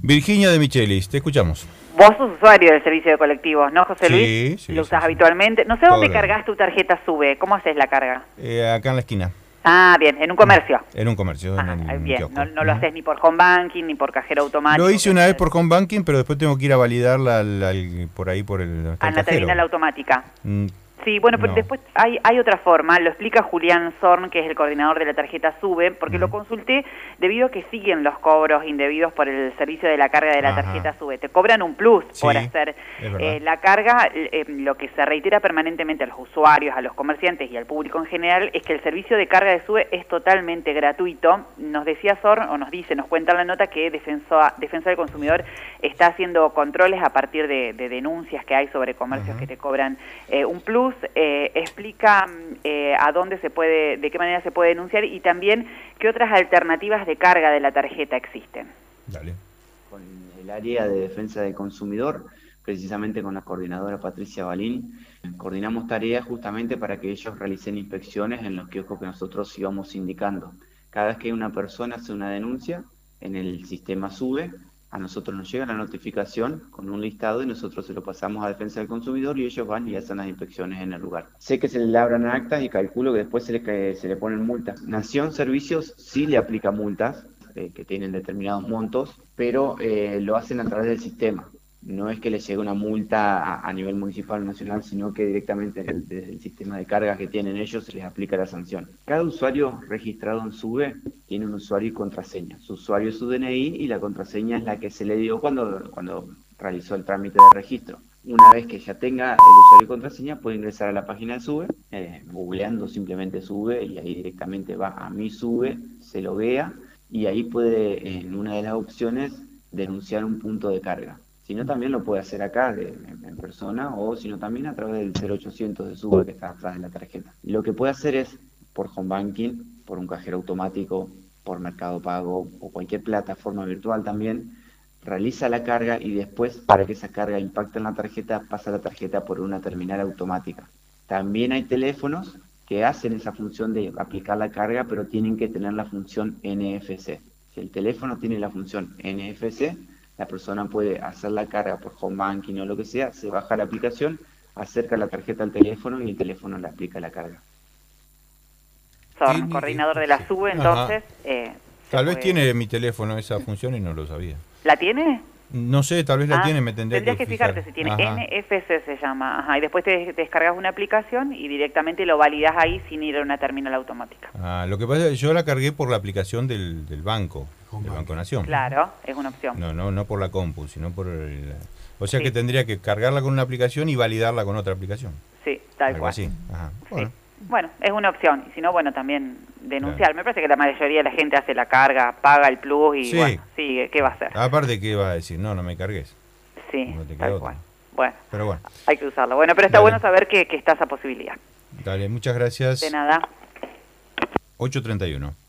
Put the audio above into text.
Virginia de Michelis, te escuchamos. Vos sos usuario del servicio de colectivos, ¿no, José Luis? Sí. ¿Lo usás habitualmente? No sé dónde cargas tu tarjeta SUBE. ¿Cómo haces la carga? Acá en la esquina. Ah, bien, en un comercio. En un comercio, en el bien, kiosco. no lo haces ni por home banking, ni por cajero automático. Lo hice una vez por home banking, pero después tengo que ir a validarla por ahí por el a la terminal automática. Sí, bueno, pero No. después hay otra forma, lo explica Julián Zorn, que es el coordinador de la tarjeta SUBE, porque lo consulté debido a que siguen los cobros indebidos por el servicio de la carga de la tarjeta SUBE. Te cobran un plus por hacer la carga. Lo que se reitera permanentemente a los usuarios, a los comerciantes y al público en general es que el servicio de carga de SUBE es totalmente gratuito. Nos decía Zorn, o nos cuenta en la nota que Defensa del Consumidor está haciendo controles a partir de denuncias que hay sobre comercios que te cobran un plus. Explica a dónde se puede, de qué manera se puede denunciar y también qué otras alternativas de carga de la tarjeta existen. Dale. Con el área de defensa del consumidor, precisamente con la coordinadora Patricia Balín, coordinamos tareas justamente para que ellos realicen inspecciones en los kioscos que nosotros íbamos indicando. Cada vez que una persona hace una denuncia en el sistema SUBE, a nosotros nos llega la notificación con un listado y nosotros se lo pasamos a Defensa del Consumidor y ellos van y hacen las inspecciones en el lugar. Sé que se le labran actas y calculo que después se le ponen multas. Nación Servicios sí le aplica multas que tienen determinados montos, pero lo hacen a través del sistema. No es que les llegue una multa a nivel municipal o nacional, sino que directamente desde el sistema de cargas que tienen ellos se les aplica la sanción. Cada usuario registrado en SUBE tiene un usuario y contraseña. Su usuario es su DNI y la contraseña es la que se le dio cuando realizó el trámite de registro. Una vez que ya tenga el usuario y contraseña, puede ingresar a la página de SUBE, googleando simplemente SUBE, y ahí directamente va a mi SUBE, se lo vea, y ahí puede, en una de las opciones, denunciar un punto de carga. Si no, también lo puede hacer acá en persona, o si no, también a través del 0800 de SUBE que está atrás de la tarjeta. Lo que puede hacer es por home banking, por un cajero automático, por Mercado Pago o cualquier plataforma virtual también, realiza la carga y después, para que esa carga impacte en la tarjeta, pasa la tarjeta por una terminal automática. También hay teléfonos que hacen esa función de aplicar la carga, pero tienen que tener la función NFC. Si el teléfono tiene la función NFC, la persona puede hacer la carga por home banking o lo que sea, se baja la aplicación, acerca la tarjeta al teléfono y el teléfono le aplica la carga. Zorn, coordinador de la SUBE, entonces... Tal vez tiene mi teléfono esa función y no lo sabía. ¿La tiene? No sé, tal vez la tiene, me tendrías que fijarte si tiene. NFC se llama. Y después te descargas una aplicación y directamente lo validas ahí sin ir a una terminal automática. Lo que pasa es que yo la cargué por la aplicación del banco, del Banco Nación. Claro, es una opción. No por la compu, sino por el... O sea que tendría que cargarla con una aplicación y validarla con otra aplicación. Sí, tal Algo cual. así. Bueno. Bueno, es una opción. Y si no, bueno, también denunciar. Claro. Me parece que la mayoría de la gente hace la carga, paga el plus y bueno, sigue. ¿Qué va a hacer? Aparte, ¿qué va a decir? No me cargues. Sí, no te tal cual. Bueno, pero bueno, hay que usarlo. Bueno, pero está bueno saber que está esa posibilidad. Dale, muchas gracias. De nada. 8:31.